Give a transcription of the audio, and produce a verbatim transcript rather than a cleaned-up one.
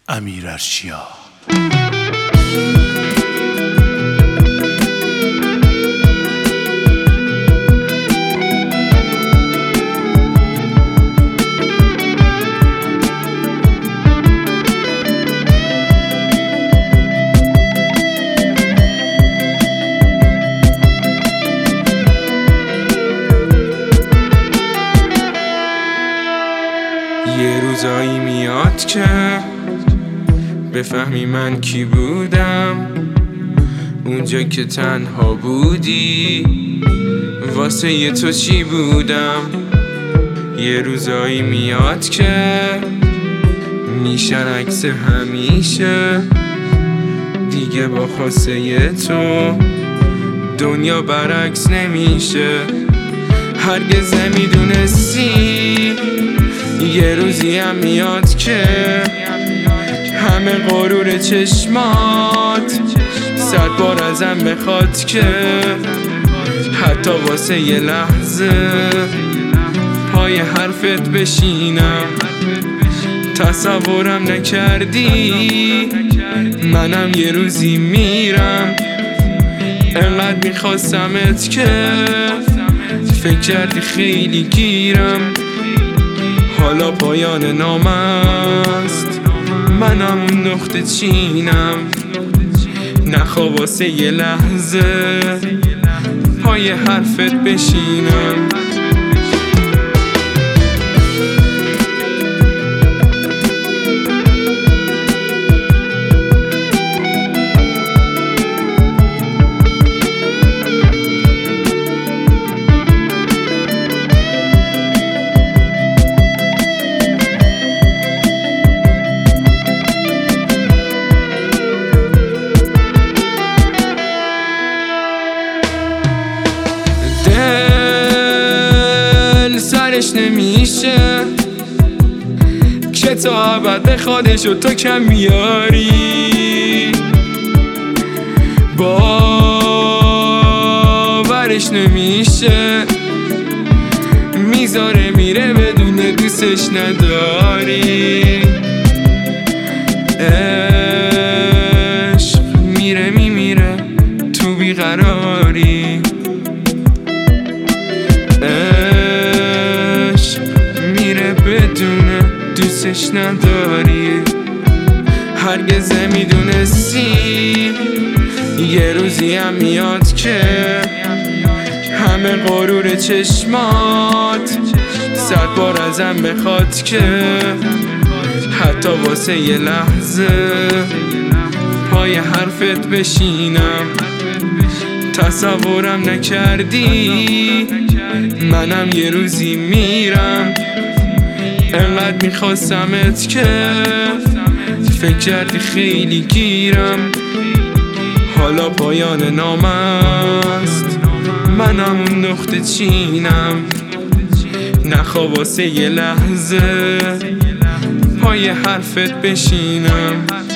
امیرارشیا. یه روزایی میاد که بفهمی من کی بودم، اونجا که تنها بودی واسه یه تو چی بودم. یه روزایی میاد که میشن عکس همیشه، دیگه با خواسته یه تو دنیا برعکس نمیشه. هرگز نمیدونستی یه روزی هم میاد که همه غرور چشمات صد بار ازم بخواد که حتی واسه یه لحظه پای حرفت بشینم. تصورم نکردی منم یه روزی میرم، انقدر میخواستمت که فکر کردی خیلی گیرم. حالا پایان نامه است، منم اون نقطه چینم. نخوا واسه یه لحظه پای حرفت بشینم. سرش نمیشه که تا ابد خودشو تو کم بیاری، باورش نمیشه میذاره میره بدون دوستش نداری. عشق میره میمیره تو بیقراری، بدون دوستش نداری. هرگز نمیدونستی یه روزی هم میاد که همه غرور چشمات صد بار ازم بخواد که حتی واسه یه لحظه پای حرفت بشینم. تصورم نکردی منم یه روزی میرم، انقدر میخواستمت که فکر کردی خیلی گیرم. حالا پایان نامه است، منم اون نقطه چینم. نخوا واسه یه لحظه پای حرفت بشینم.